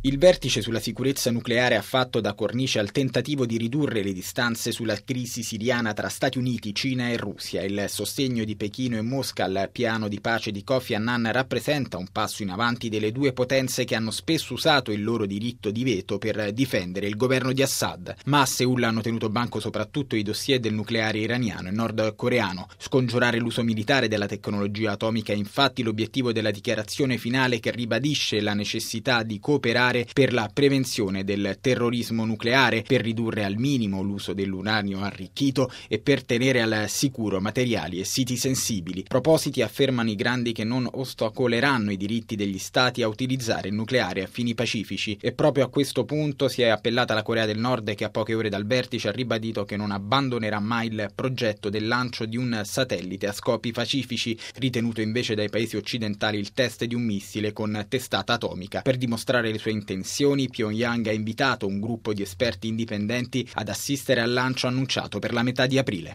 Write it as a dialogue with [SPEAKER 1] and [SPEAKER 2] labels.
[SPEAKER 1] Il vertice sulla sicurezza nucleare ha fatto da cornice al tentativo di ridurre le distanze sulla crisi siriana tra Stati Uniti, Cina e Russia. Il sostegno di Pechino e Mosca al piano di pace di Kofi Annan rappresenta un passo in avanti delle due potenze che hanno spesso usato il loro diritto di veto per difendere il governo di Assad. Ma a Seul hanno tenuto banco soprattutto i dossier del nucleare iraniano e nordcoreano. Scongiurare l'uso militare della tecnologia atomica è infatti l'obiettivo della dichiarazione finale, che ribadisce la necessità di cooperare per la prevenzione del terrorismo nucleare, per ridurre al minimo l'uso dell'uranio arricchito e per tenere al sicuro materiali e siti sensibili. Propositi, affermano i grandi, che non ostacoleranno i diritti degli stati a utilizzare il nucleare a fini pacifici. E proprio a questo punto si è appellata la Corea del Nord, che a poche ore dal vertice ha ribadito che non abbandonerà mai il progetto del lancio di un satellite a scopi pacifici, ritenuto invece dai paesi occidentali il test di un missile con testata atomica. Per dimostrare le sue intenzioni, Pyongyang ha invitato un gruppo di esperti indipendenti ad assistere al lancio annunciato per la metà di aprile.